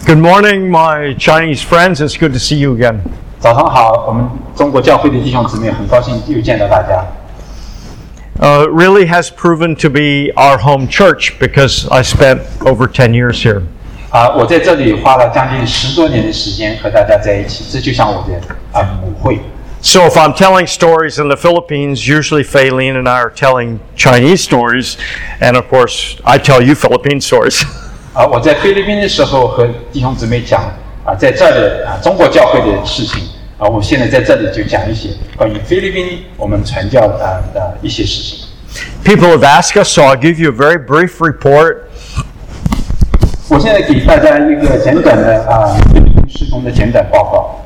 Good morning, my Chinese friends. It's good to see you again. 早上好，我们中国教会的弟兄姊妹，很高兴又见到大家。 It really has proven to be our home church because I spent over 10 years here. 我在这里花了将近10多年的时间和大家在一起，这就像我的母会。 So if I'm telling stories in the Philippines, usually Faylene and I are telling Chinese stories, and of course I tell you Philippine stories. 我在菲律宾的时候和弟兄姊妹讲在这里中国教会的事情我现在在这里就讲一些关于菲律宾我们传教的一些事情。 People have asked us, so I'll give you a very brief report. 我现在给大家一个简短的菲律宾事工的简短报告。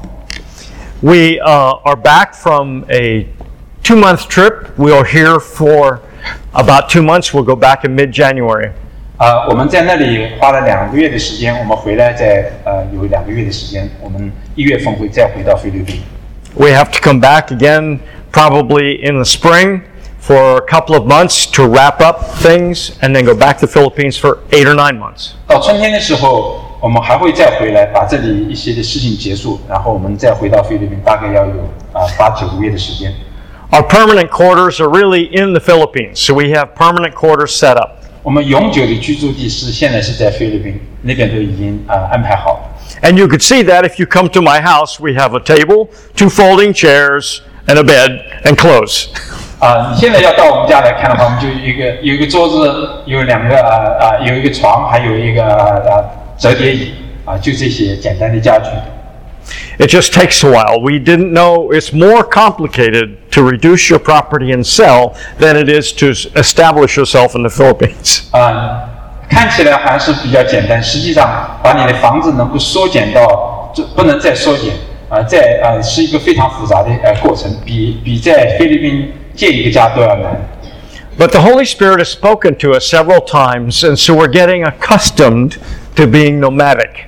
We are back from a 2-month trip. We'll here for about 2 months. We'll go back in mid-January. 我们在那里花了2个月的时间，我们回来有2个月的时间，我们1月份会再回到菲律宾。 We have to come back again probably in the spring for a couple of months to wrap up things and then go back to the Philippines for 8 or 9 months. 到春天的时候，我们还会再回来，把这里一些的事情结束，然后我们再回到菲律宾，大概要有8、9个月的时间。 Our permanent quarters are really in the Philippines, so we have permanent quarters set up. 我们永久的居住地现在是在菲律宾，那边都已经安排好。 And you could see that if you come to my house, we have a table, 2 folding chairs, and a bed, and clothes. 你现在要到我们家来看的话，我们就有一个桌子，有一个床，还有一个折叠椅就这些简单的家具。 It just takes a while. We didn't know it's more complicated to reduce your property and sell than it is to establish yourself in the Philippines. 看起来还是比较简单，实际上把你的房子能够缩减到不能再缩减是一个非常复杂的过程，比在菲律宾建一个家都要难。 But the Holy Spirit has spoken to us several times, and so we're getting accustomed to being nomadic.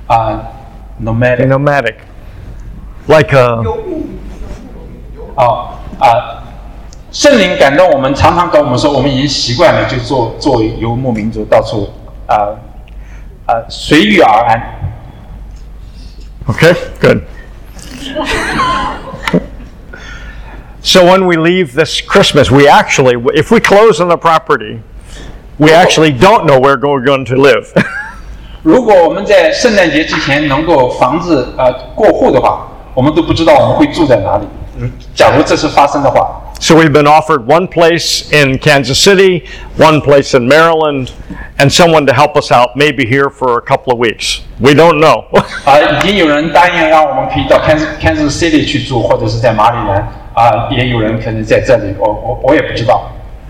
Nomadic. Like a... 圣灵感动我们，常常跟我们说，我们已经习惯了就做游牧民族，到处随遇而安。Okay, good. So when we leave this Christmas, we actually, if we close on the property, we actually don't know where we're going to live. 如果我们在圣诞节之前能够房子过户的话，我们都不知道我们会住在哪里。假如这是发生的话。 So we've been offered one place in Kansas City, one place in Maryland, and someone to help us out, maybe here for a couple of weeks. We don't know. 已经有人答应让我们可以到 Kansas City 去住，或者是在马里兰也有人可能在这里，我也不知道。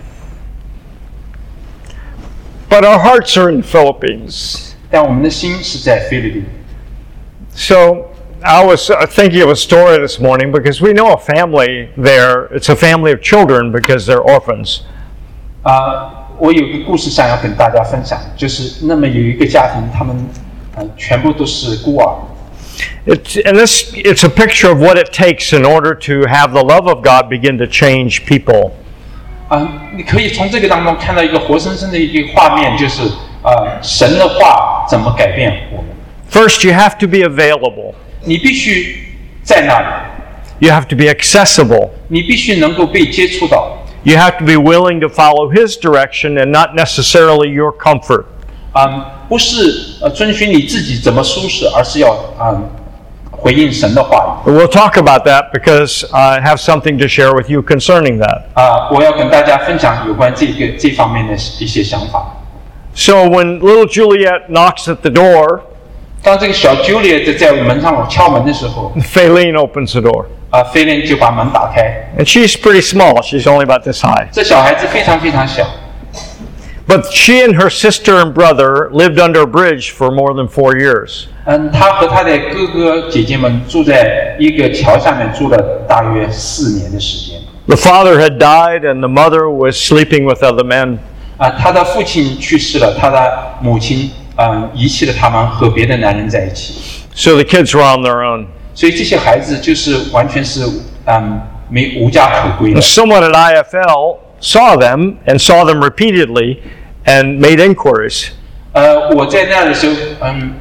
But our hearts are in the Philippines. 但我们的心是在菲律宾。 So I was thinking of a story this morning because we know a family there. It's a family of children because they're orphans. 我有一个故事想要跟大家分享，就是那么有一个家庭，他们全部都是孤儿。 It's a picture of what it takes in order to have the love of God begin to change people. 你可以从这个当中看到一个活生生的一个画面，就是神的话怎么改变我们。 First, you have to be available. 你必须在那里。 You have to be accessible. 你必须能够被接触到。 You have to be willing to follow His direction and not necessarily your comfort. 不是遵循你自己怎么舒适，而是要回应神的话语。 We'll talk about that because I have something to share with you concerning that. 我要跟大家分享有关这方面的一些想法。 So when little Juliet knocks at the door, 当这个小 Juliet 在门上敲门的时候 Faylene opens the door. 菲莲就把门打开。 And she's pretty small. She's only about this high. 这小孩子非常非常小。 But she and her sister and brother lived under a bridge for more than 4 years. 他和他的哥哥姐姐们住在一个桥下面，住了大约4年的时间。 The father had died and the mother was sleeping with other men. 他的父亲去世了，他的母亲遗弃了他们，和别的男人在一起。 So the kids were on their own. 所以这些孩子就是完全是无家可归的。 Someone at IFL saw them and saw them repeatedly and made inquiries. 我在那的时候，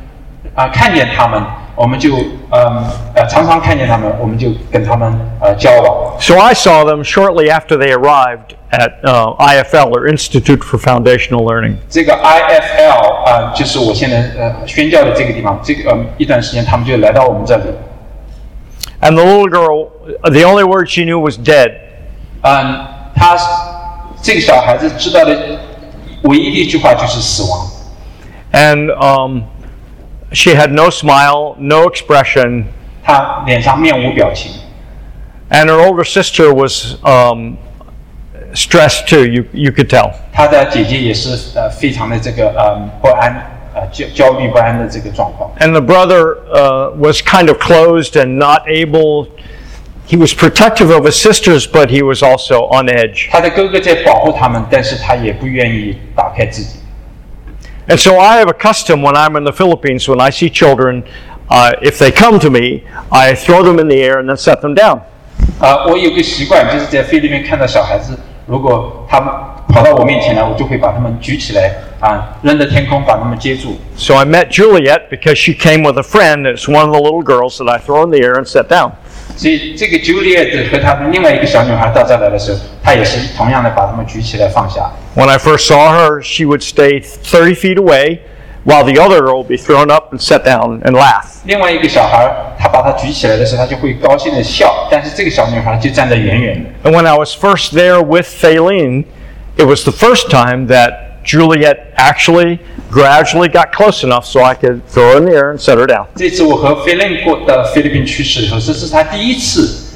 看见他们，我们就常常看见他们，我们就跟他们交往。 So I saw them shortly after they arrived at IFL, or Institute for Foundational Learning. 这个 IFL 就是我现在宣教的这个地方，这个一段时间他们就来到我们这里。 And the little girl, the only word she knew was dead. 他这个小孩子知道的唯一的一句话就是死亡。 And she had no smile, no expression. 他脸上面无表情。 And her older sister was stressed too. You could tell. 他的姐姐也是非常的这个不安。焦虑不安的这个状况。 And the brother was kind of closed and not able. He was protective of his sisters, but he was also on edge. 他的哥哥在保护他们，但是他也不愿意打开自己。 And so I have a custom when I'm in the Philippines, when I see children, if they come to me, I throw them in the air and then set them down. 我有个习惯，就是在菲律宾看到小孩子，如果他们跑到我面前来，我就会把他们举起来，扔到天空，把他们接住。 So I met Juliet because she came with a friend. It's one of the little girls that I throw in the air and set down. 所以这个 Juliet 和她的另外一个小女孩到这来的时候，她也是同样的把他们举起来放下。 When I first saw her, she would stay 30 feet away, while the other girl would be thrown up and set down and laugh. 另外一个小孩，她把她举起来的时候，她就会高兴的笑，但是这个小女孩就站得远远的。 And when I was first there with Faylene, it was the first time that Juliet actually gradually got close enough so I could throw her in the air and set her down. 这次我和菲林过到菲律宾去时的时候，这是她第一次，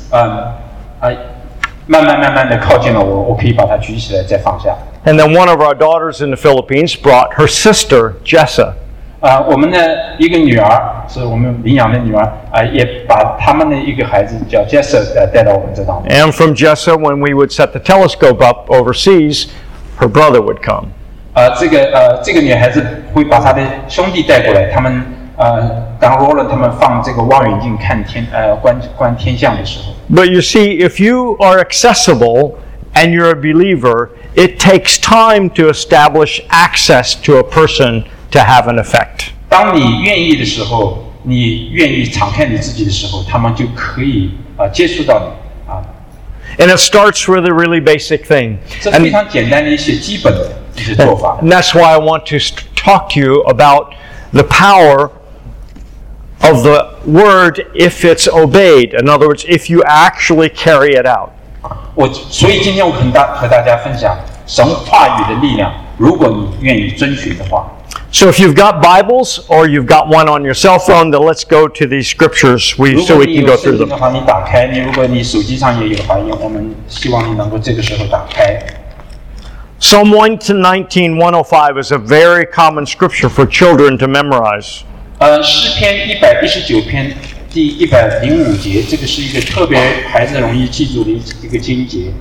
慢慢的靠近了我，我可以把她举起来再放下。 And then one of our daughters in the Philippines brought her sister Jessa. 我们的一个女儿是我们领养的女儿，也把他们的一个孩子叫 Jessa 带到我们这当中。 And from Jessa, when we would set the telescope up overseas, her brother would come. 这个女孩子会把她的兄弟带过来，他们当 Roland 他们放这个望远镜看天观天象的时候。 But you see, if you are accessible and you're a believer, it takes time to establish access to a person to have an effect. 当你愿意的时候，你愿意敞开你自己的时候，他们就可以接触到你啊。 And it starts with a really basic thing. 这非常简单的一些基本的一些做法。 And that's why I want to talk to you about the power of the word if it's obeyed. In other words, if you actually carry it out. 所以今天我和大家分享神话语的力量，如果你愿意遵循的话。 So if you've got Bibles or you've got one on your cell phone, then let's go to these scriptures so we can go through them. 如果你有圣经的话，你打开；如果你手机上也有的话，我们希望你能够这个时候打开。 Psalm 119:105 is a very common scripture for children to memorize. 诗篇119篇第105节，这个是一个特别孩子容易记住的一个经节。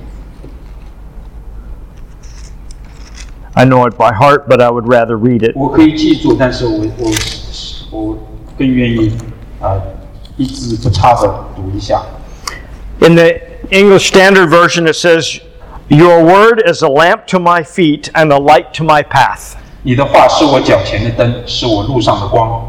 I know it by heart, but I would rather read it. 我可以记住，但是我更愿意一字不差的读一下。 In the English Standard Version, it says, "Your word is a lamp to my feet and a light to my path." 你的话是我脚前的灯，是我路上的光。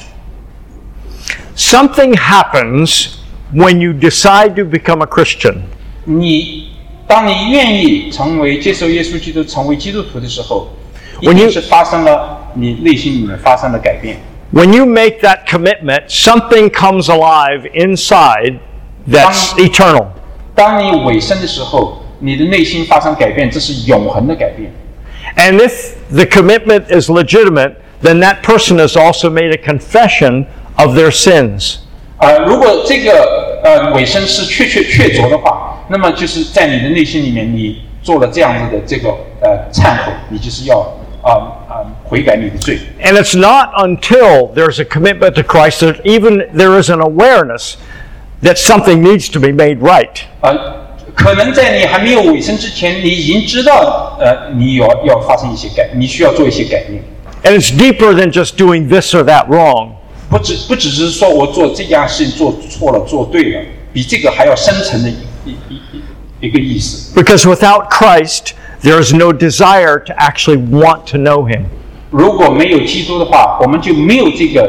Something happens when you decide to become a Christian. 当你愿意接受耶稣基督成为基督徒的时候，一定是发生了你内心里面发生了改变。 When you make that commitment, something comes alive inside that's eternal. 当你委身的时候，你的内心发生改变，这是永恒的改变。 And if the commitment is legitimate, then that person has also made a confession of their sins. 如果这个委身是确凿的话，那么就是在你的内心里面，你做了这样子的这个忏悔，你就是要悔改你的罪。 And it's not until there's a commitment to Christ that even there is an awareness that something needs to be made right. 可能在你还没有委身之前，你已经知道你要发生一些你需要做一些改变。 And it's deeper than just doing this or that wrong. 不只是说我做这件事情做错了做对了，比这个还要深层的一个意思。 Because without Christ, there is no desire to actually want to know Him. 如果没有基督的话，我们就没有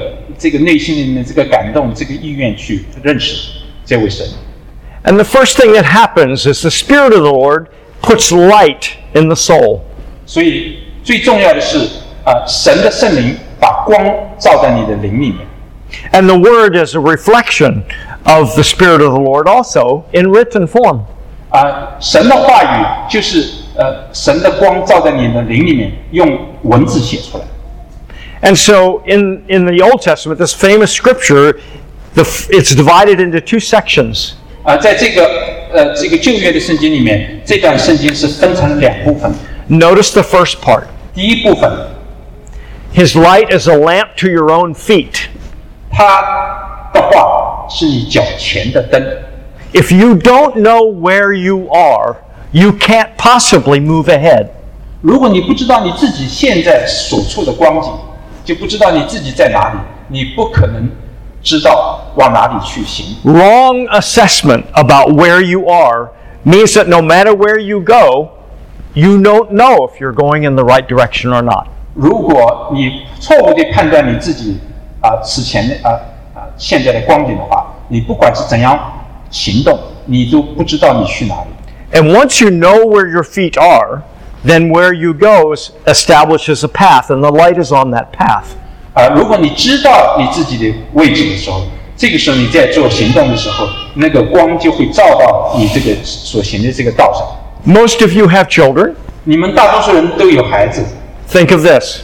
这个内心里面的这个感动、这个意愿去认识这位神。 And the first thing that happens is the Spirit of the Lord puts light in the soul. 所以最重要的是神的圣灵把光照在你的灵里面。 And the Word is a reflection of the Spirit of the Lord also in written form. 神的话语就是神的光照在你的灵里面，用文字写出来。 And so in the Old Testament, this famous scripture, it's divided into two sections. 在这个旧约的圣经里面，这段圣经是分成两部分。 Notice the first part. 第一部分， His light is a lamp to your own feet. 他的话是你脚前的灯。 If you don't know where you are, you can't possibly move ahead. 如果你不知道你自己现在所处的光景，就不知道你自己在哪里，你不可能知道往哪里去行。 Wrong assessment about where you are means that no matter where you go, you don't know if you're going in the right direction or not. 如果你错误地判断你自己此前的现在的光景的话，你不管是怎样行动，你都不知道你去哪里。 And once you know where your feet are, then where you go establishes a path, and the light is on that path. 如果你知道你自己的位置的时候，这个时候你在做行动的时候，那个光就会照到你这个所行的这个道上。 Most of you have children. 你们大多数人都有孩子。 Think of this.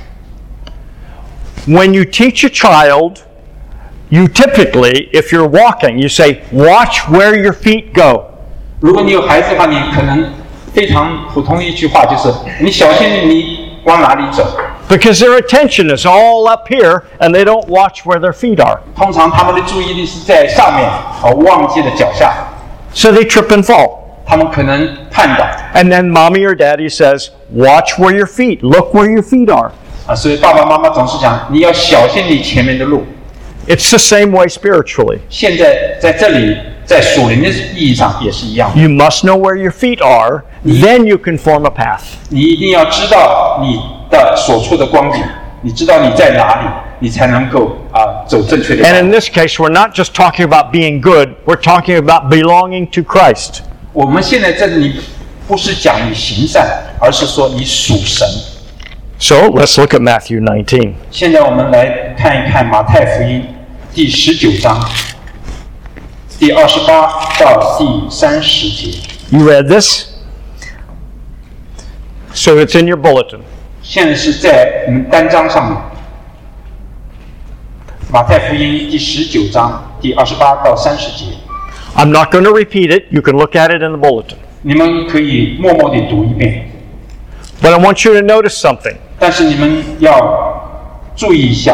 When you teach a child, you typically, if you're walking, you say, watch where your feet go. 如果你有孩子的话，你可能非常普通的一句话就是：你小心你往哪里走。 Because their attention is all up here, and they don't watch where their feet are. 通常他们的注意力是在上面，忘记了脚下。 So they trip and fall. 他们可能绊倒。 And then mommy or daddy says, watch where your feet, look where your feet are. 所以爸爸妈妈总是讲，你要小心你前面的路。 It's the same way spiritually. 现在在这里，在属灵的意义上也是一样的。 You must know where your feet are, then you can form a path. 你一定要知道你的所处的光景，你知道你在哪里，你才能够走正确的道。 And in this case, we're not just talking about being good, we're talking about belonging to Christ. 我们现在这里不是讲你行善，而是说你属神。 So let's look at Matthew 19. 现在我们来看一看马太福音第19章第28到第30节。 You read this? So it's in your bulletin. 现在是在我们单章上面，马太福音第19章第28到30节。 I'm not going to repeat it. You can look at it in the bulletin. 你们可以默默地读一遍， But I want you to notice something. 但是你们要注意一下，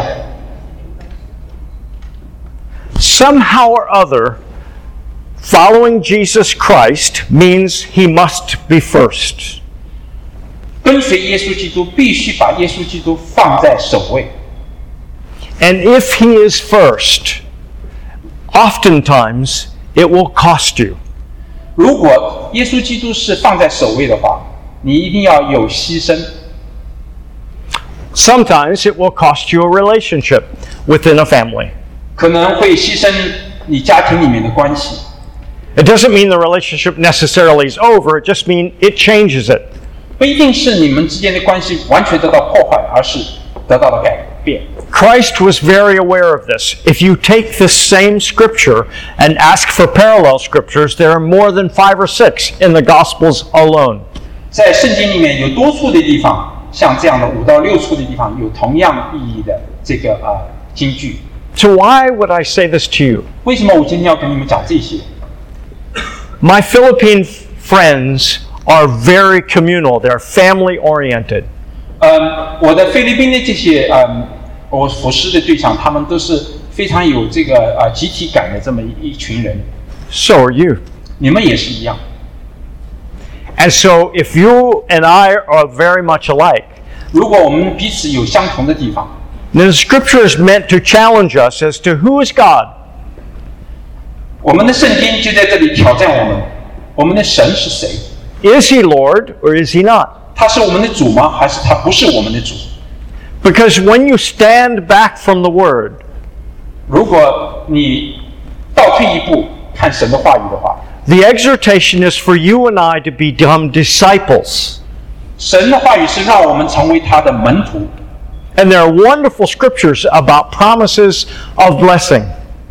Somehow or other, following Jesus Christ means he must be first. 跟随耶稣基督必须把耶稣基督放在首位。 And if he is first, oftentimes it will cost you. 如果耶稣基督是放在首位的话，你一定要有牺牲。 Sometimes it will cost you a relationship within a family. 可能会牺牲你家庭里面的关系。 It doesn't mean the relationship necessarily is over, it just means it changes it. 不一定是你们之间的关系完全得到破坏，而是得到了改变。 Christ was very aware of this. If you take this same scripture and ask for parallel scriptures, there are more than 5 or 6 in the Gospels alone. 在圣经里面有多处的地方，像这样的5到6处的地方，有同样意义的这个金句。 So why would I say this to you? 为什么我今天要跟你们讲这些？ My Philippine friends are very communal. They're family oriented. 我的菲律宾的这些我服侍的对象，他们都是非常有这个集体感的这么一群人。 So are you. 你们也是一样。 And so if you and I are very much alike, 如果我们彼此有相同的地方， then the scripture is meant to challenge us as to who is God. 我们的圣经就在这里挑战我们：我们的神是谁？ Is he Lord or is he not? 他是我们的主吗？还是他不是我们的主？ Because when you stand back from the word, 如果你倒退一步看神的话语的话， the exhortation is for you and I to become disciples. 神的话语是让我们成为他的门徒。 And there are wonderful scriptures about promises of blessing.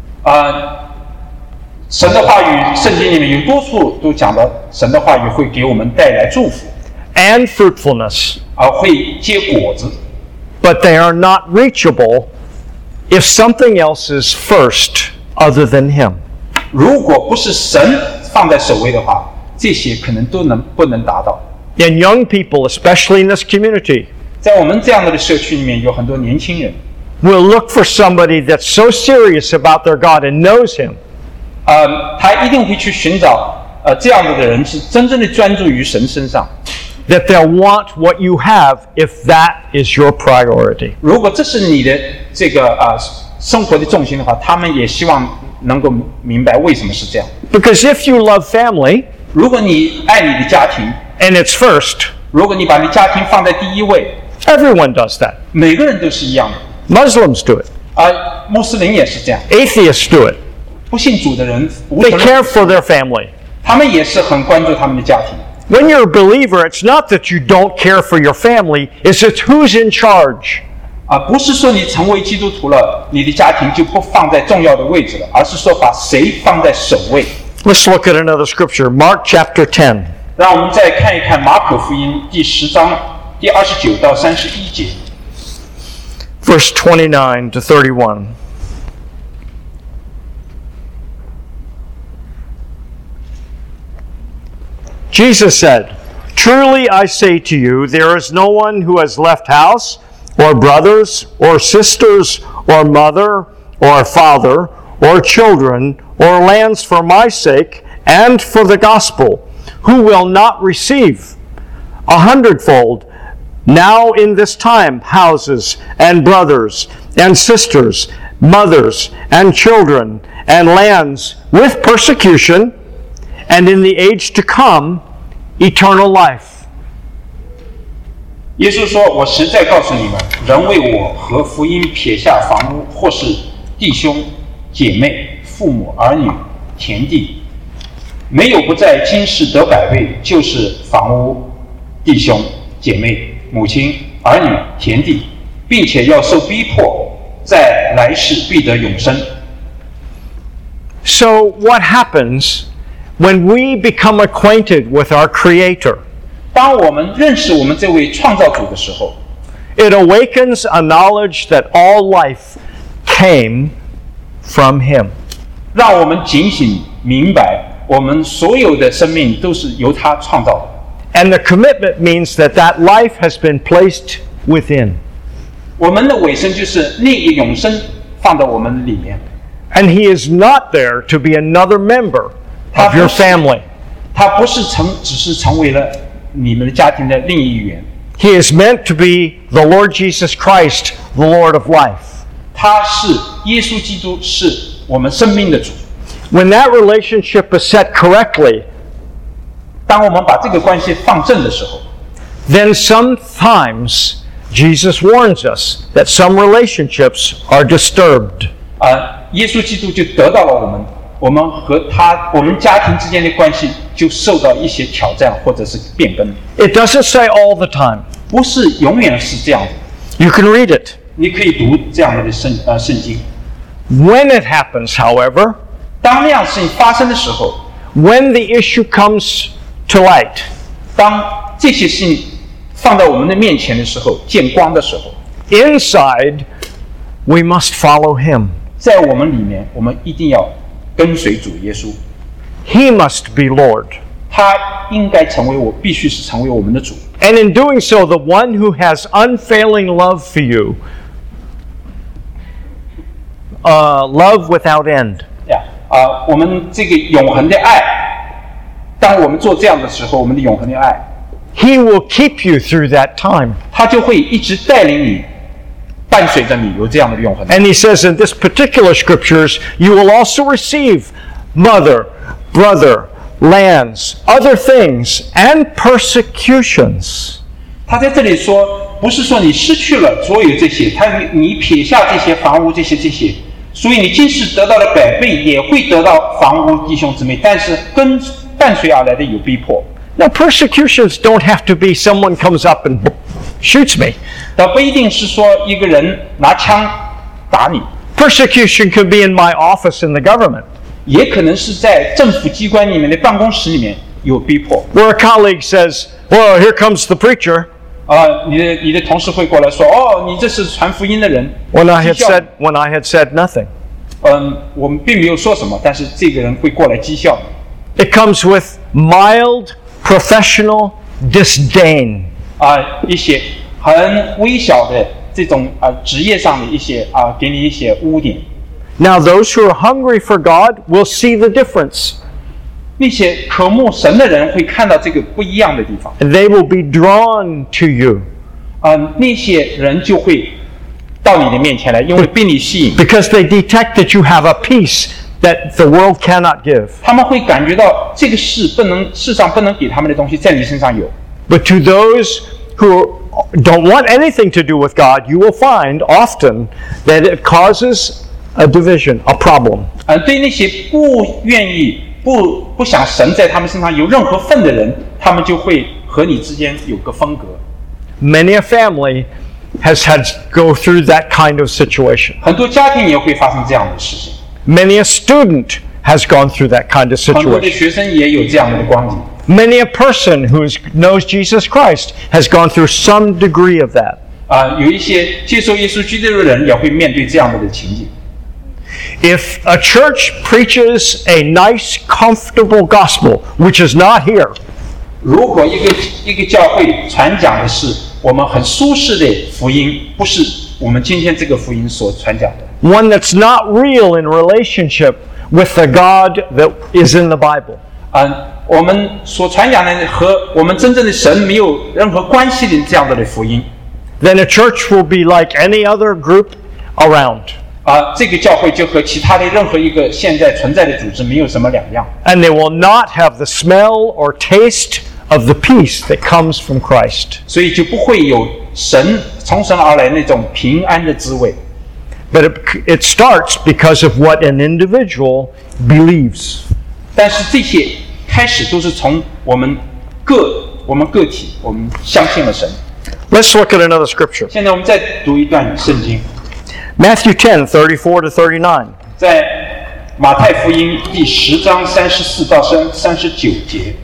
神的话语，圣经里面有多处都讲到神的话语会给我们带来祝福， And fruitfulness. 会结果子。 But they are not reachable if something else is first other than Him. 如果不是神放在首位的话，这些可能都不能达到。 And young people, especially in this community, 在我们这样的社区里面，有很多年轻人， will look for somebody that's so serious about their God and knows Him 他一定会去寻找这样子的人是真正的专注于神身上。 that they'll want what you have if that is your priority. 如果这是你的这个生活的重心的话，他们也希望能够明白为什么是这样。 Because if you love family 如果你爱你的家庭， and it's first, 如果你把你家庭放在第一位， everyone does that. 每个人都是一样的。 Muslims do it. 穆斯林也是这样， Atheists do it. 不信主的人，无 They 神 care for their family. 他们也是很关注他们的家庭。 When you're a believer, it's not that you don't care for your family, it's just who's in charge. 不是说你成为基督徒了，你的家庭就不放在重要的位置了，而是说把谁放在首位。 Let's look at another scripture, Mark chapter 10. 让我们再看一看马可福音第10章第29到31节。 Verse 29 to 31. Jesus said, "Truly I say to you, there is no one who has left house, or brothers, or sisters, or mother, or father, or children, or lands for my sake and for the gospel, who will not receive 100-fold now in this time houses and brothers and sisters, mothers and children, and lands with persecution, and in the age to come, eternal life." 耶稣说：“我实在告诉你们，人为我和福音撇下房屋，或是弟兄、姐妹、父母、儿女、田地，没有不在今世得百倍，就是房屋、弟兄、姐妹、母亲、儿女、田地，并且要受逼迫，在来世必得永生。” So what happens when we become acquainted with our Creator? 当我们认识我们这位创造主的时候， It awakens a knowledge that all life came from Him. 让我们警醒明白，我们所有的生命都是由他创造的。 And the commitment means that that life has been placed within. 我们的尾声就是那个永生放在我们里面。 And He is not there to be another member of your family. 他不是只是成为了你们的家庭的另一员， He is meant to be the Lord Jesus Christ, the Lord of life. 他是耶稣基督，是我们生命的主。 When that relationship is set correctly, 当我们把这个关系放正的时候， then sometimes Jesus warns us that some relationships are disturbed. 耶稣基督就得到了我们和我们家庭之间的关系就受到一些挑战或者是变更。 It doesn't say all the time. 不是永远是这样的。 You can read it. 你可以读这样的圣经。 When it happens, however, 当那样事情发生的时候， when the issue comes to light, 当这些事情放在我们的面前的时候，见光的时候， inside, we must follow Him. 在我们里面，我们一定要跟随主耶稣， He must be Lord. 他应该必须是成为我们的主。 And in doing so, the one who has unfailing love for you, love without end. 我们这个永恒的爱，当我们做这样的时候，我们的永恒的爱， He will keep you through that time. 他就会一直带领你，伴随着你有这样的永恒的爱。 And He says in this particular scriptures, you will also receive mother, brother, lands, other things, and persecutions. 他在这里说，不是说你失去了所有这些，你撇下这些房屋，这些， 所以你即使得到了100倍，也会得到房屋弟兄姊妹，但是伴随而来的有逼迫。 Now, persecutions don't have to be someone comes up and shoots me. 倒不一定是说一个人拿枪打你， Persecution could be in my office in the government, 也可能是在政府机关里面的办公室里面有逼迫。 where a colleague says, "Well, here comes the preacher." 你的同事会过来说，哦，你这是传福音的人。 When I had 讥笑你 said nothing. 我们并没有说什么，但是这个人会过来讥笑你。 It comes with mild professional disdain. 一些很微小的这种职业上的一些给你一些污点。 Now, those who are hungry for God will see the difference, 那些渴慕神的人会看到这个不一样的地方。 and they will be drawn to you 那些人就会到你的面前来，因为被你吸引， because they detect that you have a peace that the world cannot give. 他们会感觉到这个世上不能给他们的东西，在你身上有。 But to those who don't want anything to do with God, you will find often that it causes a division, a problem. 对那些不愿意、不想神在他们身上有任何份的人，他们就会和你之间有个分隔。 Many a family has had to go through that kind of situation. 很多家庭也会发生这样的事情， Many a student has gone through that kind of 很多的 situation. 学生也有这样的光景。 Many a person who knows Jesus Christ has gone through some degree of that. 有一些接受耶稣基督的人也会面对这样的情景。 If a church preaches a nice, comfortable gospel, which is not here, 如果一个教会传讲的是我们很舒适的福音，不是我们今天这个福音所传讲的， one that's not real in relationship with the God that is in the Bible, 我们所传讲的和我们真正的神没有任何关系的这样的福音， then a church will be like any other group around. 这个教会就和其他的任何一个现在存在的组织没有什么两样， And they will not have the smell or taste of the peace that comes from Christ. 所以就不会有从神而来那种平安的滋味。 But it starts because of what an individual believes. 但是这些开始都是从我们个体，我们相信了神。 Let's look at another scripture. 现在我们再读一段圣经， Matthew 10, 34 to 39. 在马太福音第10章34到39节。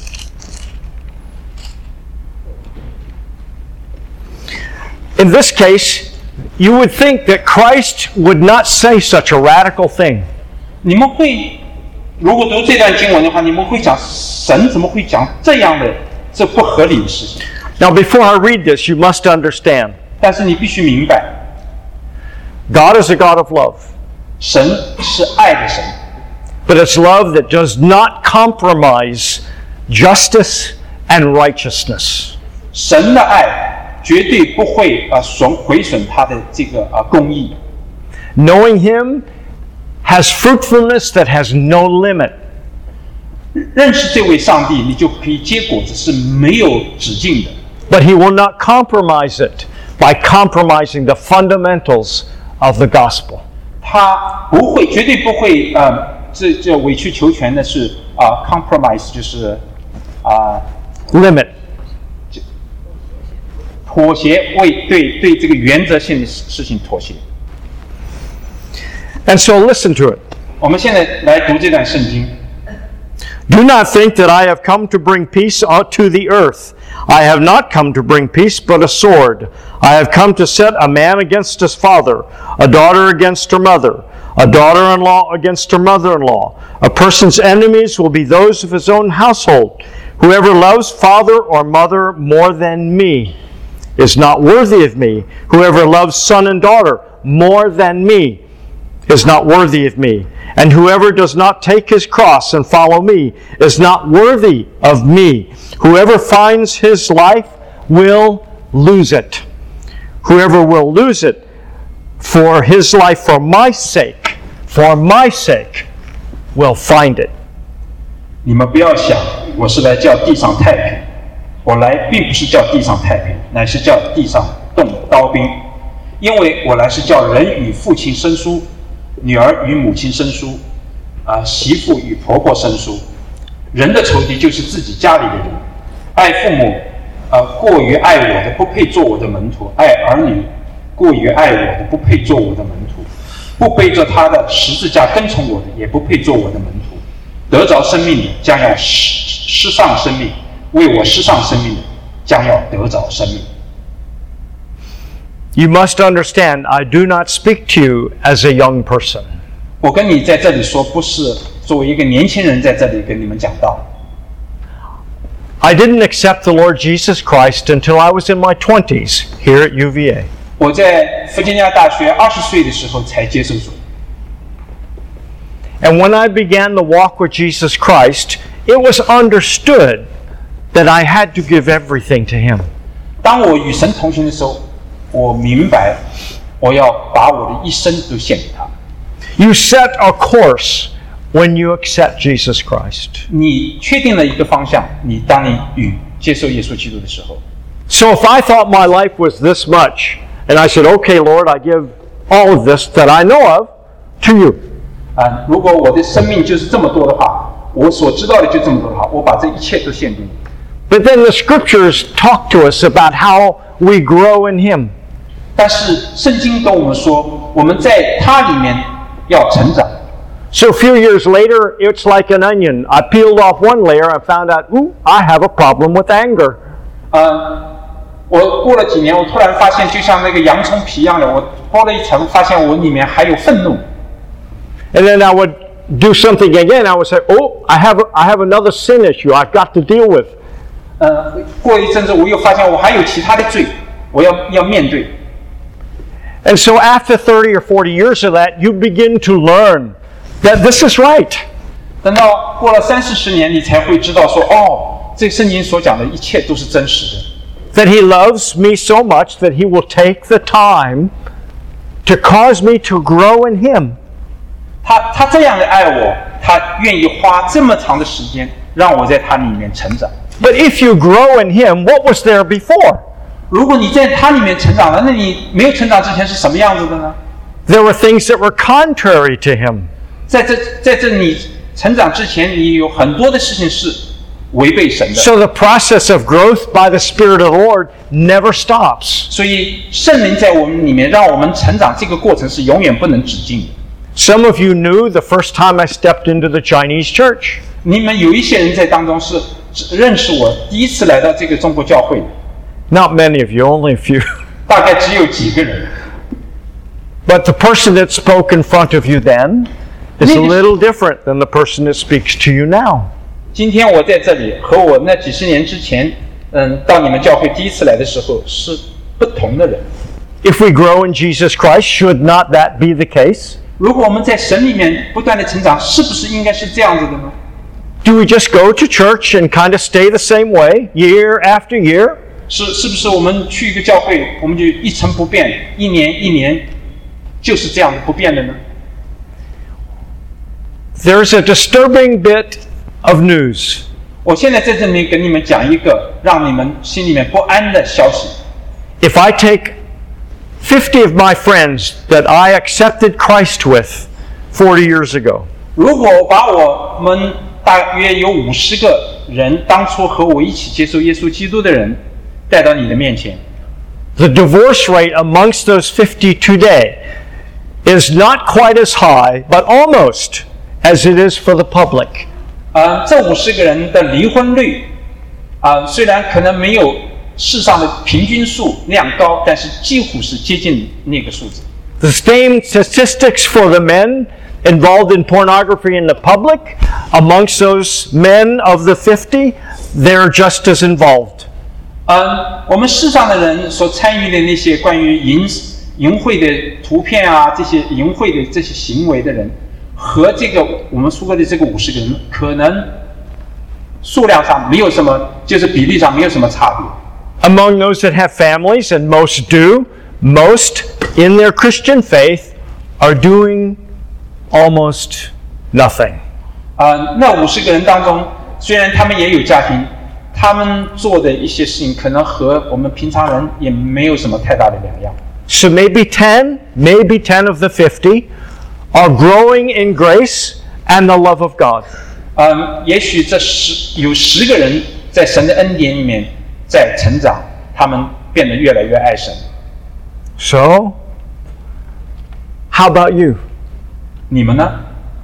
In this case, you would think that Christ would not say such a radical thing. 你们会如果读这段经文的话，你们会讲神怎么会讲这样的这不合理的事情？ Now, before I read this, you must understand, 但是你必须明白， God is a God of love. 神是爱的神， But it's love that does not compromise justice and righteousness. 神的爱绝对不会毁损他的这个公义。 Knowing Him has fruitfulness that has no limit. 认识这位上帝，你就可以结果子是没有止境的。 But He will not compromise it by compromising the fundamentals of the gospel. 他不会，绝对不会，这委曲求全的是compromise 就是 Limit. 妥协，对这个原则性的事情妥协。 And so listen to it. 我们现在来读这段圣经。 Do not think that I have come to bring peace to the earth. I have not come to bring peace, but a sword. I have come to set a man against his father, a daughter against her mother, a daughter-in-law against her mother-in-law. A person's enemies will be those of his own household. Whoever loves father or mother more than me is not worthy of me. Whoever loves son and daughter more than me is not worthy of me. And whoever does not take his cross and follow me is not worthy of me. Whoever finds his life will lose it. Whoever will lose it for his life for my sake, will find it. 你们不要想，我是来叫地上太平。我来并不是叫地上太平，乃是叫地上动刀兵。因为我来是叫人与父亲生疏， 女儿与母亲生疏，媳妇与婆婆生疏。人的仇敌就是自己家里的人。爱父母，过于爱我的，不配做我的门徒；爱儿女，过于爱我的，不配做我的门徒。不背着他的十字架跟从我的，也不配做我的门徒。得着生命的，将要失丧生命；为我失丧生命的，将要得着生命。 You must understand, I do not speak to you as a young person. 我跟你在这里说，不是作为一个年轻人在这里跟你们讲道。 I didn't accept the Lord Jesus Christ until I was in my 20s here at UVA. 我在弗吉尼亚大学20岁的时候才接受主。 And when I began the walk with Jesus Christ, it was understood that I had to give everything to Him. 当我与神同行的时候，我明白我要把我的一生都献给他。 You set a course when you accept Jesus Christ. 你确定了一个方向，当你接受耶稣基督的时候。 So if I thought my life was this much, and I said, okay, Lord, I give all of this that I know of to you. 如果我的生命就是这么多的话，我所知道的就这么多的话，我把这一切都献给你。 But then the scriptures talk to us about how we grow in Him. 但是圣经跟我们说，我们在他里面要成长。 So a few years later, it's like an onion. I peeled off one layer and found out, I have a problem with anger. 我过了几年，我突然发现，就像那个洋葱皮一样的，我剥了一层，发现我里面还有愤怒。 And then I would do something again. I would say, I have another sin issue I've got to deal with. 过一阵子，我又发现我还有其他的罪，我要面对。 And so after 30 or 40 years of that, you begin to learn that this is right. 等到过了30-40年，你才会知道说，这圣经所讲的一切都是真实的。 That He loves me so much that He will take the time to cause me to grow in Him. 他这样的爱我，他愿意花这么长的时间让我在他里面成长。 But if you grow in Him, what was there before? 如果你在他里面成长了，那你没有成长之前是什么样子的呢？ There were things that were contrary to Him. 在这你成长之前，你有很多的事情是违背神的。 So the process of growth by the Spirit of the Lord never stops. 所以圣灵在我们里面让我们成长，这个过程是永远不能止境的。 Some of you knew the first time I stepped into the Chinese church. 你们有一些人在当中是认识我第一次来到这个中国教会。 Not many of you, only a few. 大概只有几个人。 But the person that spoke in front of you then is a little different than the person that speaks to you now. 今天我在这里和我那几十年之前，到你们教会第一次来的时候是不同的人。 If we grow in Jesus Christ, should not that be the case? 如果我们在神里面不断的成长，是不是应该是这样子的呢？ Do we just go to church and kind of stay the same way year after year? 是不是我们去一个教会，我们就一成不变，一年就是这样不变的呢？ There's a disturbing bit of news. 我现在在这里跟你们讲一个让你们心里面不安的消息。 If I take 50 of my friends that I accepted Christ with 40 years ago, 如果把我们大约有50个人，当初和我一起接受耶稣基督的人，带到你的面前， the divorce rate amongst those 50 today is not quite as high, but almost as it is for the public. 这50个人的离婚率，虽然可能没有世上的平均数那样高，但是几乎是接近那个数字。 The same statistics for the men involved in pornography in the public, amongst those men of the 50, they're just as involved. 我们世上的人所参与的那些关于淫秽的图片这些淫秽的这些行为的人，和这个我们说过的这个50个人，可能数量上没有什么，就是比例上没有什么差别。 Among those that have families, and most do, most in their Christian faith are doing almost nothing. 那50个人当中，虽然他们也有家庭，他们做的一些事情可能和我们平常人也没有什么太大的两样。 So maybe 10 of the 50 are growing in grace and the love of God. 也许有10个人在神的恩典里面在成长，他们变得越来越爱神。 So, how about you? 你们呢？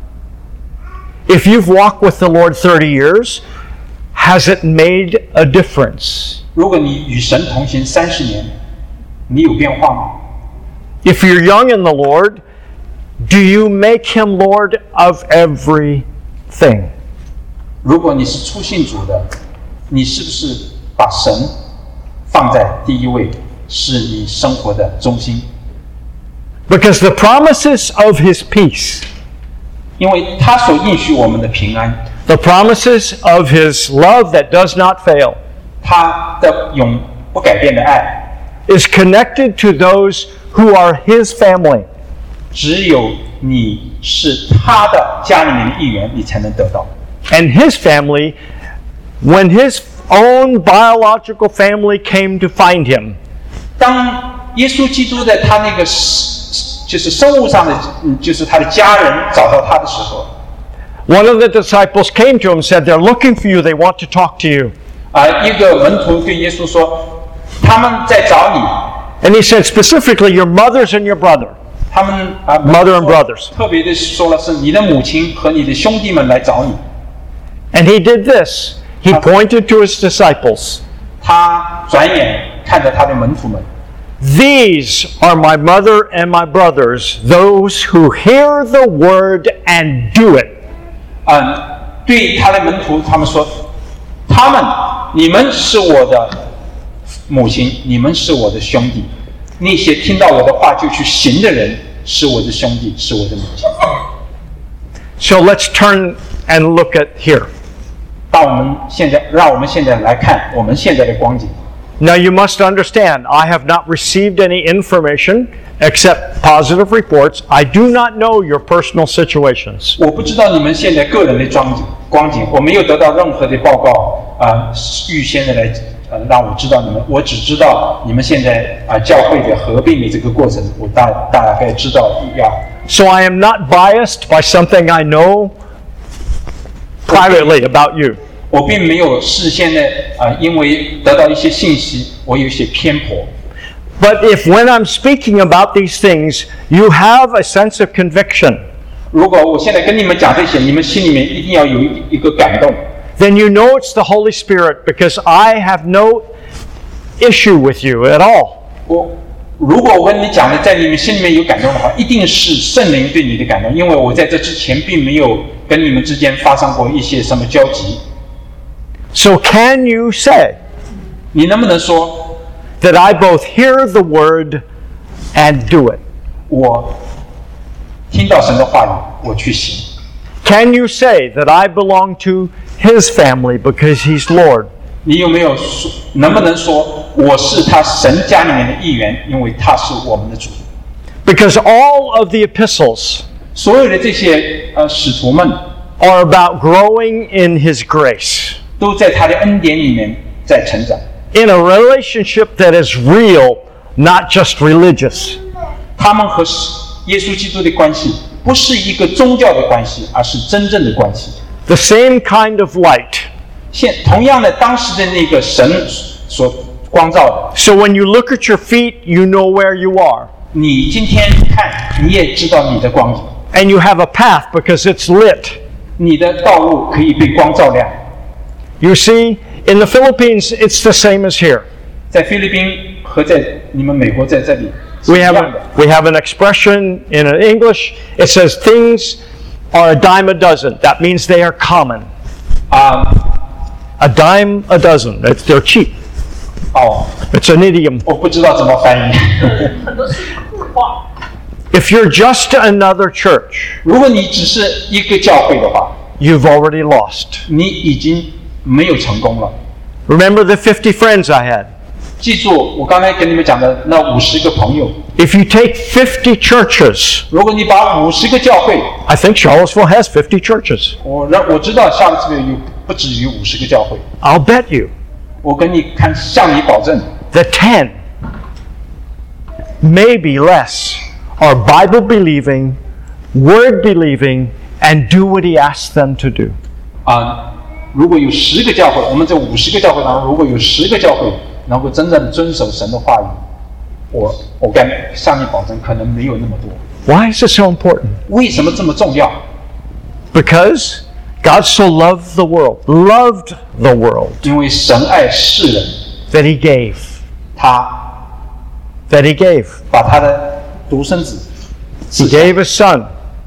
If you've walked with the Lord 30 years, has it made a difference? 如果你与神同行30年，你有变化吗？ If you're young in the Lord, do you make Him Lord of everything? 如果你是初信主的，你是不是把神放在第一位，是你生活的中心？ Because the promises of His peace, 因为他所应许我们的平安， the promises of His love that does not fail, 他的永不改变的爱， is connected to those who are His family. 只有你是他的家里面的一员，你才能得到。 And His family, when His own biological family came to find Him, 当耶稣基督在他那个就是生物上的，就是他的家人找到他的时候， one of the disciples came to Him and said, "They're looking for you. They want to talk to you." 一个门徒对耶稣说，他们在找你， And He said specifically, your mothers and your brother. 他们 Mother and brothers. 特别的说了是你的母亲和你的兄弟们来找你。 And He did this. He pointed to His disciples. 他转眼看着他的门徒们， These are my mother and my brothers, those who hear the word and do it. 对他的门徒，他们说，你们是我的母亲，你们是我的兄弟。那些听到我的话就去行的人，是我的兄弟，是我的母亲。 So let's turn and look at here. 让我们现在来看我们现在的光景。 Now you must understand, I have not received any information except positive reports. I do not know your personal situations. 我不知道你们现在个人的光景，我没有得到任何的报告预先的来让我知道你们，我只知道你们现在教会的合并的这个过程，我大概知道要。 So I am not biased by something I know privately about you. 我并没有事先的因为得到一些信息，我有一些偏颇。 But if when I'm speaking about these things, you have a sense of conviction, 如果我现在跟你们讲这些，你们心里面一定要有一个感动， then you know it's the Holy Spirit because I have no issue with you at all. 如果我跟你讲的，在你们心里面有感动的话，一定是圣灵对你的感动，因为我在这之前并没有跟你们之间发生过一些什么交集。 So can you say 你能不能说， that I both hear the word and do it? 我听到神的话语，我去行？ Can you say that I belong to His family because He's Lord? 你有没有说，能不能说我是他神家里面的一员，因为他是我们的主？ Because all of the epistles 所有的这些使徒们 are about growing in His grace, 都在他的恩典里面在成长， in a relationship that is real, not just religious. 他们和耶稣基督的关系不是一个宗教的关系，而是真正的关系。 The same kind of light. 同样的，当时的那个神所光照的， So when you look at your feet, you know where you are. 你今天看，你也知道你的光景， And you have a path because it's lit. 你的道路可以被光照亮。 You see, in the Philippines, it's the same as here. 在菲律宾和在你们美国在这里是 We 一 have 样的。 we have an expression in English. It says things are a dime a dozen. That means they are common. A dime a dozen. They're cheap. 哦， It's an idiom. 我不知道怎么翻译。 If you're just another church, 如果你只是一个教会的话， you've already lost. 你已经没有成功了。 Remember the 50 friends I had. 记住我刚才跟你们讲的那50个朋友， If you take 50 churches, 如果你把50个教会， I think Charlottesville has 50 churches. 我知道下次有不止于50个教会， I'll bet you 我跟你向你保证， that 10, maybe less, are Bible believing, word-believing, and do what He asks them to do. 如果有10个教会，我们这50个教会当中，如果有10个教会能够真正遵守神的话语，我敢向你保证，可能没有那么多。 Why is it so important? 为什么这么重要？ Because God so loved the world, 因为神爱世人， that He gave. 他 That He gave. 把他的独生子 He gave His Son.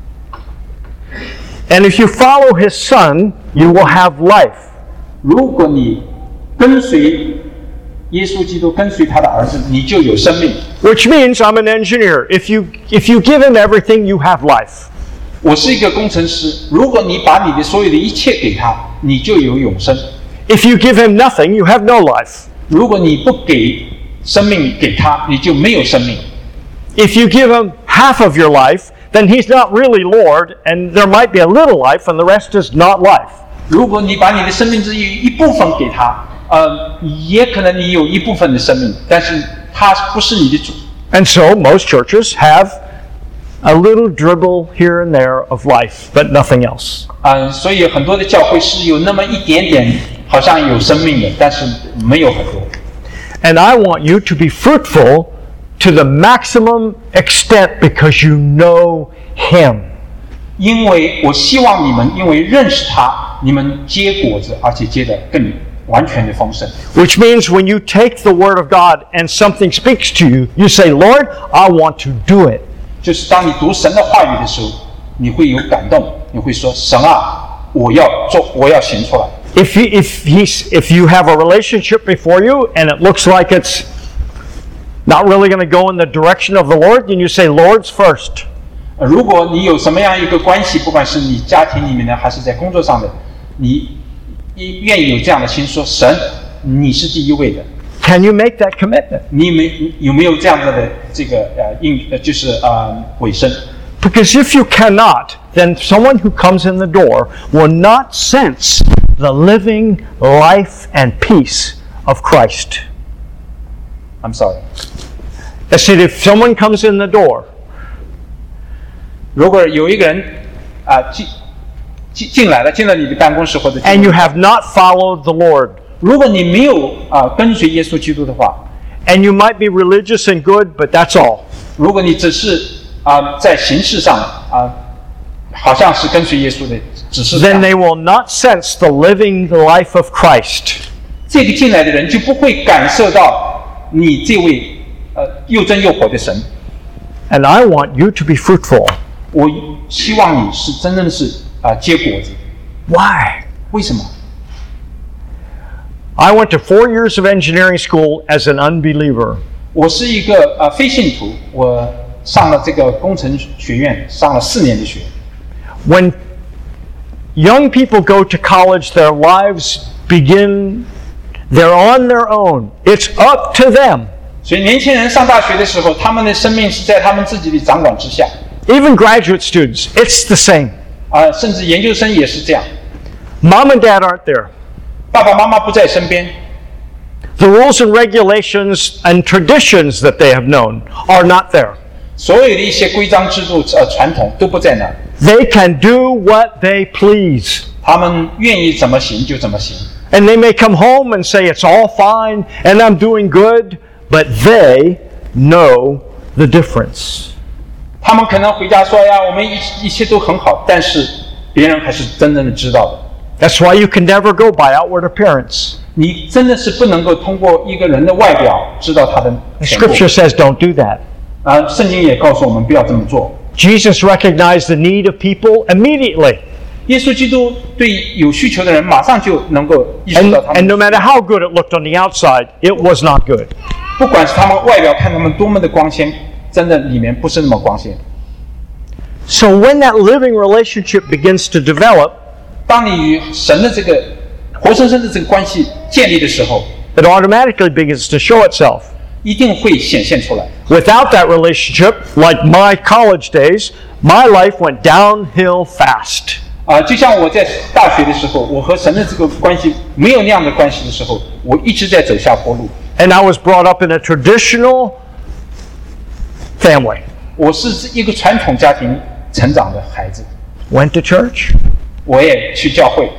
And if you follow His Son, you will have life. 如果你跟随耶稣基督，跟随他的儿子，你就有生命。 Which means I'm an engineer. If you give Him everything, you have life. 我是一个工程师，如果你把你的所有的一切给他，你就有永生。 If you give Him nothing, you have no life. 如果你不给生命给他，你就没有生命。 If you give Him half of your life, then He's not really Lord, and there might be a little life, and the rest is not life. 如果你把你的生命之一部分给他，也可能你有一部分的生命，但是他不是你的主。 And so most churches have a little dribble here and there of life, but nothing else. 所以很多的教会是有那么一点点好像有生命的，但是没有很多。 And I want you to be fruitful to the maximum extent because you know Him. 因为我希望你们因为认识他，你们结果子，而且结得更完全的丰盛。 Which means when you take the Word of God and something speaks to you, you say, Lord, I want to do it. 就是当你读神的话语的时候，你会有感动，你会说：神啊，我要做，我要行出来。 If you have a relationship before you and it looks like it's not really going to go in the direction of the Lord, then you say, Lord's first. 如果你有什么样一个关系，不管是你家庭里面的，还是在工作上的，你愿意有这样的心，说神，你是第一位的。 Can you make that commitment? 你有没有这样子的这个委身？ Because if you cannot, then someone who comes in the door will not sense the living life and peace of Christ. I'm sorry. I said, if someone comes in the door, 如果有一个人进来了，进了你的办公室或者 and you have not followed the Lord, 如果你没有跟随耶稣基督的话， and you might be religious and good, but that's all. 如果你只是在形式上好像是跟随耶稣的，只是 Then they will not sense the living life of Christ. 这个进来的人就不会感受到你这位又真又活的神。 And I want you to be fruitful. 我希望你是真正的是结果子。 Why? 为什么？ I went to 4 years of engineering school as an unbeliever. 我是一个非信徒，我上了这个工程学院，上了4年的学。 When young people go to college, their lives begin, they're on their own. It's up to them. 所以年轻人上大学的时候，他们的生命是在他们自己的掌管之下。 Even graduate students, it's the same. 甚至研究生也是这样。 Mom and dad aren't there. 爸爸妈妈不在身边， The rules and regulations and traditions that they have known are not there. 所有的一些规章制度、传统都不在那儿。 They can do what they please. 他们愿意怎么行就怎么行。 And they may come home and say, it's all fine and I'm doing good, but they know the difference. 他们可能回家说呀，我们一切都很好，但是别人还是真正的知道的。 That's why you can never go by outward appearance. 你真的是不能够通过一个人的外表知道他的全部。 Scripture says don't do that. 圣经也告诉我们不要这么做。 Jesus recognized the need of people immediately. 耶稣基督对有需求的人马上就能够意识到他 And 们。 no matter how good it looked on the outside, it was not good. 不管是他们外表看他们多么的光鲜，真的里面不是那么光鲜。 So when that living relationship begins to develop, 当你与神的这个活生生的这个关系建立的时候， it automatically begins to show itself. 一定会显现出来。 Without that relationship, like my college days, my life went downhill fast. 就像我在大学的时候，我和神的这个关系没有那样的关系的时候，我一直在走下坡路。 And I was brought up in a traditional family. 我是一个传统家庭成长的孩子。 Went to church. 我也去教会，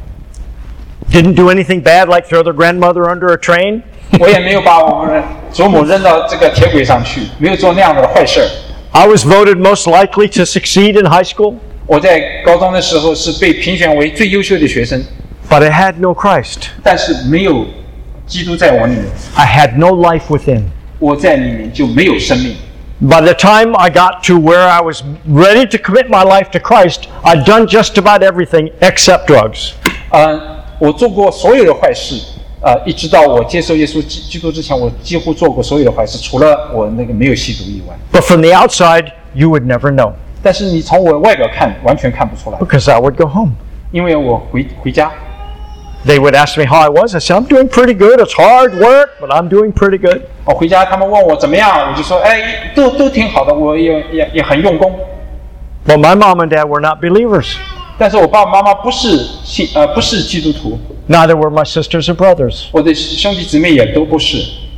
Didn't do anything bad like throw their grandmother under a train. 我也没有把我们祖母扔到这个铁轨上去，没有做那样的坏事儿。 I was voted most likely to succeed in high school, 我在高中的时候是被评选为最优秀的学生， but I had no Christ. 但是没有基督在我里面， I had no life within. 我在里面就没有生命。 By the time I got to where I was ready to commit my life to Christ, I'd done just about everything except drugs. 我做过所有的坏事，一直到我接受耶稣基督之前，我几乎做过所有的坏事，除了我那个没有吸毒以外。 But from the outside, you would never know, 但是你从我外表看，完全看不出来， because I would go home. 因为我回家， They would ask me how I was. I said, I'm doing pretty good. It's hard work, but I'm doing pretty good. 我回家他们问我怎么样，我就说，哎，都挺好的，我也很用功。 But my mom and dad were not believers. 但是我爸爸妈妈不是基督徒， Neither were my sisters or brothers. 我的兄弟姊妹也都不是。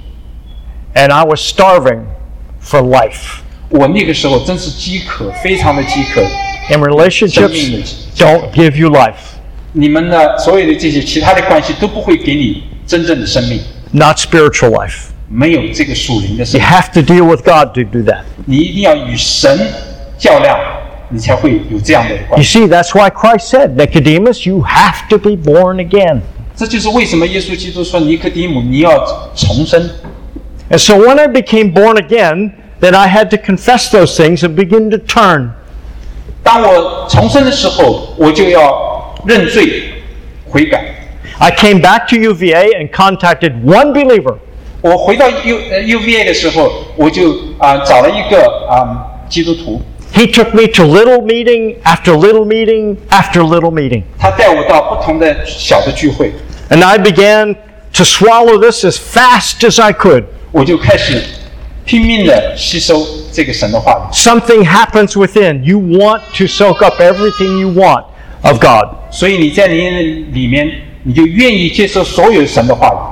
And I was starving for life. 我那个时候真是饥渴，非常的饥渴。 And relationships don't give you life. 你们的所有的这些其他的关系都不会给你真正的生命， Not spiritual life. 没有这个属灵的生 You 命。 have to deal with God to do that. 你一定要与神较量，你才会有这样的 You 关系。 see, that's why Christ said, Nicodemus, you have to be born again. 这就是为什么耶稣基督说尼科底母你要重生。 And so when I became born again, then I had to confess those things and begin to turn. 当我重生的时候，我就要认罪悔改。 I came back to UVA and contacted one believer. 我回到 UVA 的时候，我就找了一个基督徒， He took me to little meeting after little meeting after little meeting. 他带我到不同的小的聚会， And I began to swallow this as fast as I could. 我就开始拼命的吸收这个神的话语。 Something happens within. You want to soak up everything you want of God. 所以你在你里面，你就愿意接受所有神的话语。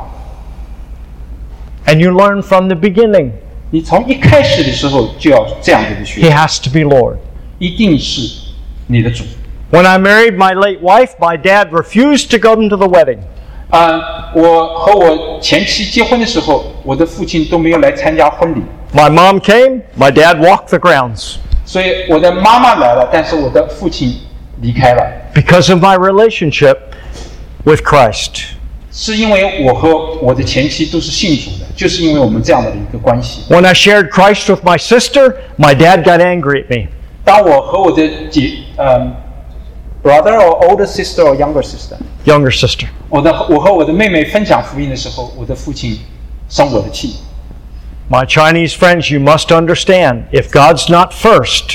And you learn from the beginning. 你从一开始的时候就要这样子的 He 学， has to be Lord. 一定是你的主。 When I married my late wife, my dad refused to come to the wedding. 我和我前妻结婚的时候，我的父亲都没有来参加婚礼， My mom came, my dad walked the grounds. 所以我的妈妈来了，但是我的父亲离开了， Because of my relationship with Christ. 是因为我和我的前妻都是信主的，就是因为我们这样的一个关系。 When I shared Christ with my sister, my dad got angry at me. 当我和我的brother or older sister or younger sister， Younger sister. 我和我的妹妹分享福音的时候，我的父亲生我的气。 My Chinese friends, you must understand, if God's not first,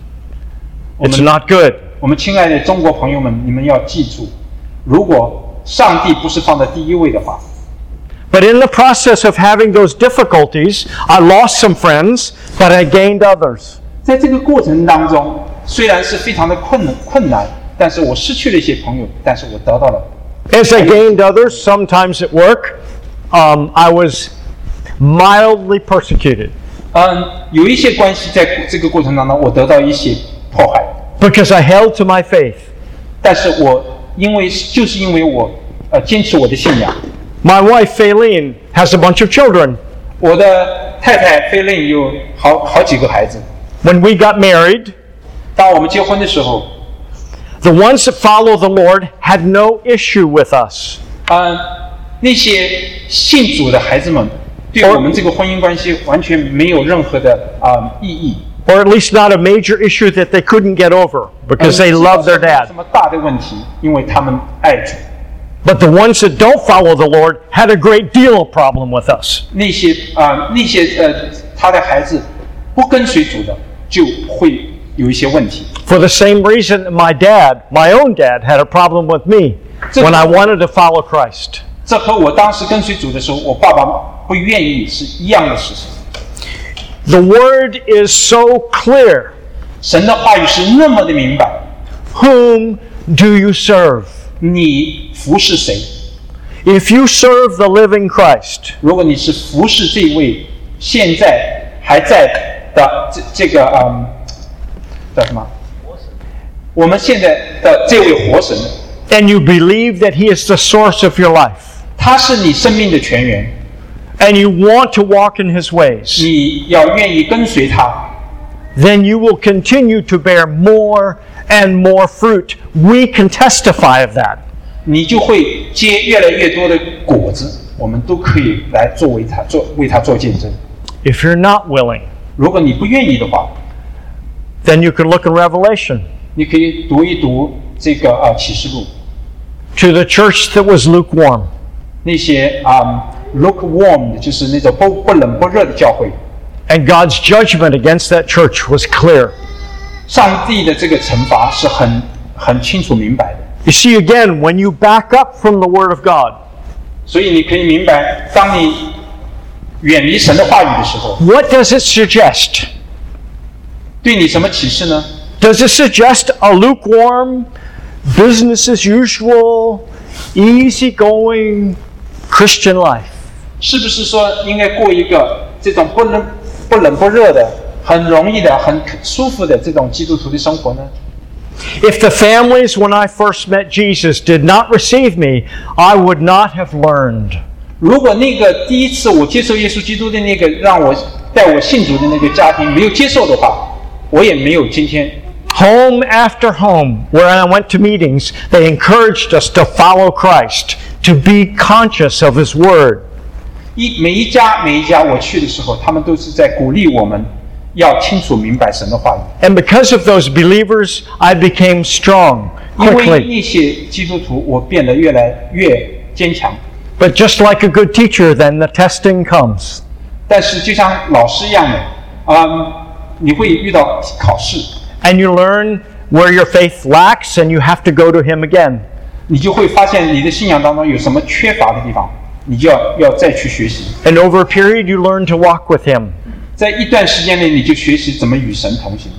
it's not good. 我们亲爱的中国朋友们，你们要记住，如果上帝不是放在第一位的话， But in the process of having those difficulties, I lost some friends, but I gained others. 在这个过程当中，虽然是非常的困难，但是我失去了一些朋友，但是我得到了。 As I gained others, sometimes at work, I was mildly persecuted 有一些关系在这个过程当中，我得到一些迫害， because I held to my faith. 但是我因为我坚持我的信仰。 My wife, Faylene, has a bunch of children. 我的太太菲令有好几个孩子。 When we got married, 当我们结婚的时候， the ones that follow the Lord had no issue with us. 那些信主的孩子们对我们这个婚姻关系完全没有任何的意义， Or at least not a major issue that they couldn't get over because they love their 什 dad. 么大的问题，因为他们爱主。 But the ones that don't follow the Lord had a great deal of problem with us. 那些他的孩子不跟随主的，就会有一些问题。 For the same reason my own dad, had a problem with me when I wanted to follow Christ. 这和我当时跟随主的时候，我爸爸不愿意是一样的事情。 The word is so clear. 神的话语是那么的明白， Whom do you serve? 你服侍谁？ If you serve the living Christ, 如果你是服侍这位现在还在的叫什么？我们现在的这位活神， and you believe that He is the source of your life, 他是你生命的泉源， and you want to walk in His ways, 你要愿意跟随他， then you will continue to bear more and more fruit. We can testify of that. 你就会结越来越多的果子。我们都可以来为他做见证。 If you're not willing, 如果你不愿意的话， then you can look in Revelation 你可以读一读这个启示录， to the church that was lukewarm. 那些lukewarm 的，就是那种不冷不热的教会。 And God's judgment against that church was clear. 上帝的这个惩罚是很清楚明白的。 You see, again, when you back up from the Word of God, 所以你可以明白，当你远离神的话语的时候， what does it suggest? 对你什么启示呢？ Does it suggest a lukewarm, business as usual, easygoing Christian life? 是不是说应该过一个这种不冷不热的、很容易的、很舒服的这种基督徒的生活呢？ If the families when I first met Jesus did not receive me, I would not have learned. 如果那个第一次我接受耶稣基督的那个让我带我信主的那个家庭没有接受的话，我也没有今天。 Home after home, where I went to meetings, they encouraged us to follow Christ, to be conscious of His Word. 每一家我去的时候，他们都是在鼓励我们要清楚明白神的话语。 And because of those believers, I became strong 因为 quickly. 那些基督徒，我变得越来越坚强。 But just like a good teacher, then the testing comes. 但是就像老师一样的，你会遇到考试， And you learn where your faith lacks, and you have to go to Him again. 你就会发现你的信仰当中有什么缺乏的地方，你就要再去学习。 And over a period, you learn to walk with Him. 在一段时间内，你就学习怎么与神同行。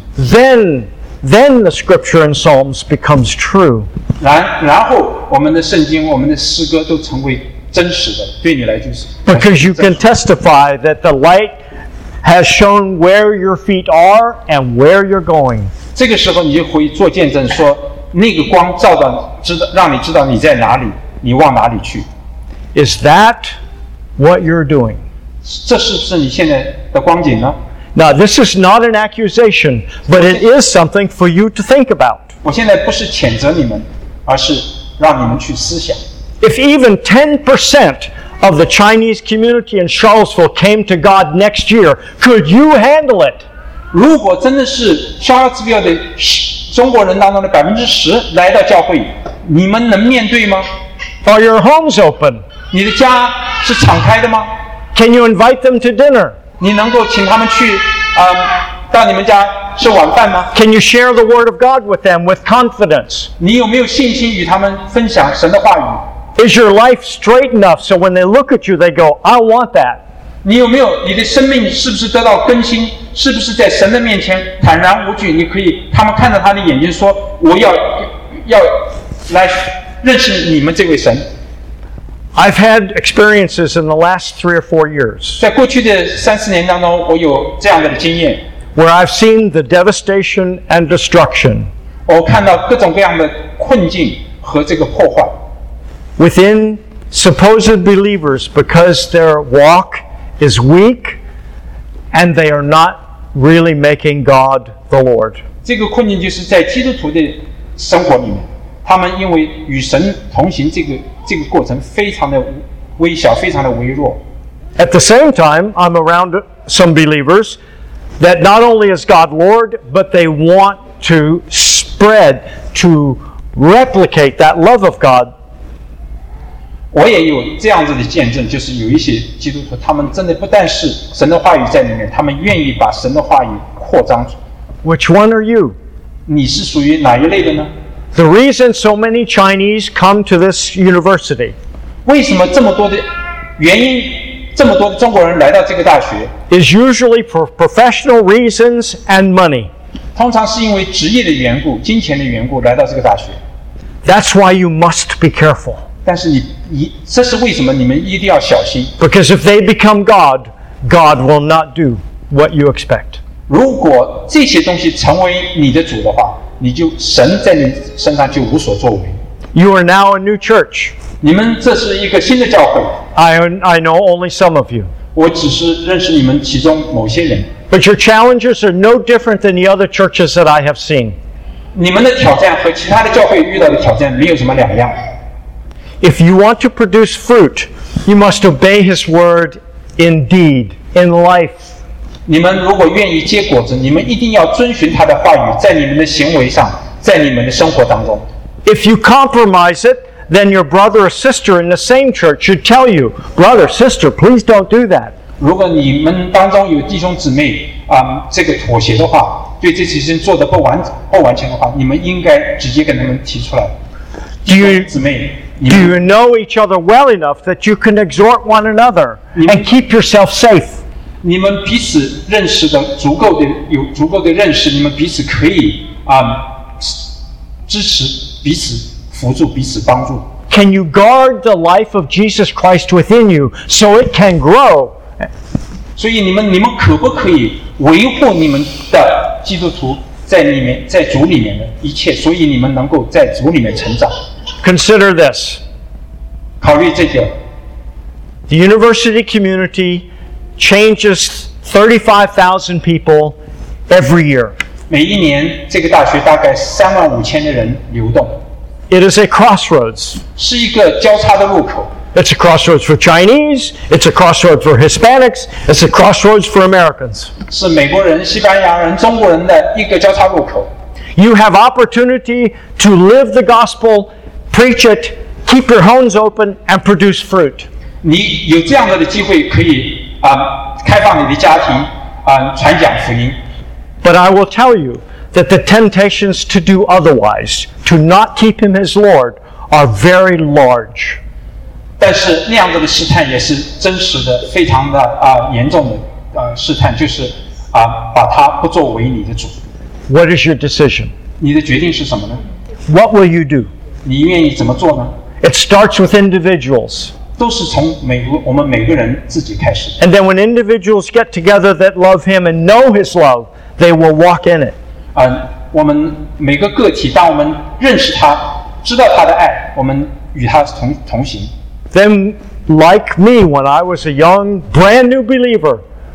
Then the Scripture and Psalms becomes true. 然后我们的圣经、我们的诗歌都成为真实的，对你来就是。 Because you can testify that the light has shown where your feet are and where you're going. 这个时候，你就会做见证说，那个光照到，让你知道你在哪里，你往哪里去。 Is that what you're doing? 这是不是你现在的光景呢？ Now, this is not an accusation, but it is something for you to think about. 我现在不是谴责你们，而是让你们去思想。 If even 10% of the Chinese community in Charlottesville came to God next year, could you handle it? 如果真的是Charlottesville的中国人当中的10%来到教会，你们能面对吗？ Are your homes open? 你的家是敞开的吗？ Can you invite them to dinner? 你能够请他们去到你们家吃晚饭吗？ Can you share the Word of God with them with confidence? 你有没有信心与他们分享神的话语？ Is your life straight enough so when they look at you, they go, I want that? 你有没有你的生命是不是得到更新？是不是在神的面前坦然无惧？你可以，他们看着他的眼睛说：“我要来认识你们这位神。” I've had experiences in the last 3 or 4 years 在过去的3-4年当中，我有这样的经验， where I've seen the devastation and destruction 我看到各种各样的困境和这个破坏。 within supposed believers because their walk is weak and they are not really making God the Lord. 这个困境就是在基督徒的生活里面，他们因为与神同行这个过程非常的微小，非常的微弱。 At the same time, I'm around some believers that not only is God Lord, but they want to spread, to replicate that love of God. 我也有这样子的见证，就是有一些基督徒，他们真的不但是神的话语在里面，他们愿意把神的话语扩张。 Which one are you? 你是属于哪一类的呢？ The reason so many Chinese come to this university 为什么这么多的原因，这么多的中国人来到这个大学？ is usually for professional reasons and money. 通常是因为职业的缘故、金钱的缘故来到这个大学。 That's why you must be careful. 但是这是为什么你们一定要小心？ Because if they become God, God will not do what you expect. 如果这些东西成为你的主的话，神在你身上就无所作为。 You are now a new church. 你们这是一个新的教会。 I know only some of you. 我只是认识你们其中某些人。 But your challenges are no different than the other churches that I have seen. 你们的挑战和其他的教会遇到的挑战没有什么两样。 If you want to produce fruit, you must obey His word in deed, in life. 你们如果愿意结果子，你们一定要遵循他的话语，在你们的行为上，在你们的生活当中。 If you compromise it, then your brother or sister in the same church should tell you, brother, sister, please don't do that. 如果你们当中有弟兄姊妹这个妥协的话，对这些事情做得不完全的话，你们应该直接跟他们提出来。弟兄姊妹， Do you know each other well enough that you can exhort one another and keep yourself safe? 你们彼此认识的有足够的认识，你们彼此可以支持彼此，辅助彼此，帮助。 Can you guard the life of Jesus Christ within you so it can grow? 所以你们可不可以维护你们的基督徒在主里面的一切，所以你们能够在主里面成长。 Consider this. 考虑这个。 The university community changes 35,000 people every year. 每一年这个大学大概35000的人流动。 It is a crossroads. 是一个交叉的路口。 It's a crossroads for Chinese, it's a crossroads for Hispanics, it's a crossroads for Americans. 是美国人、西班牙人、中国人的一个交叉路口。 You have opportunity to live the gospel, preach it, keep your homes open, and produce fruit. 你有这样的机会可以开放你的家庭传讲福音。 But I will tell you that the temptations to do otherwise, to not keep Him as Lord, are very large. 但是那样子的试探也是真实的，非常的严重的试探，就是把它不作为你的主。 What is your decision? 你的决定是什么呢？ What will you do? 你愿意怎么做呢？ It starts with individuals. 都是从我们每个人自己开始。 And then when individuals get together that love Him and know His love, they will walk in it. 我们每个个体，当我们认识他，知道他的爱，我们与他同行。 Then, like me, when I was a young, brand new believer,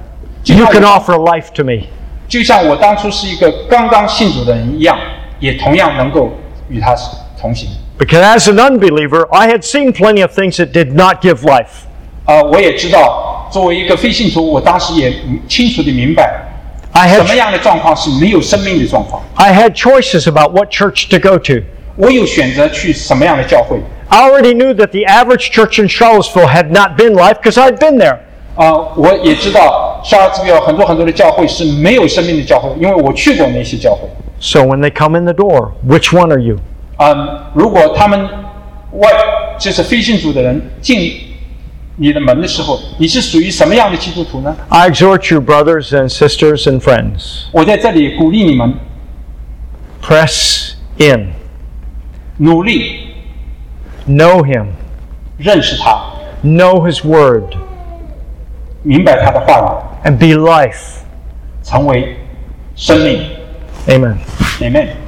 you can offer life to me. 就像我当初是一个刚刚信主的人一样，也同样能够与他同行。 Because as an unbeliever, I had seen plenty of things that did not give life. 我也知道，作为一个非信徒，我当时也清楚地明白，什么样的状况是没有生命的状况。 I had choices about what church to go to. 我有选择去什么样的教会。 I already knew that the average church in Charlottesville had not been life because I'd been there. 我也知道 Charlottesville 很多的教会是没有生命的教会，因为我去过那些教会。 So when they come in the door, which one are you? 如果他们就是非信主的人进你的门的时候，你是属于什么样的基督徒呢？ I exhort you, brothers and sisters and friends. 我在这里鼓励你们 Press in. 努力 Know Him. 认识他， Know His Word. 明白他的话语， And be life. 成为生命。 Amen. Amen。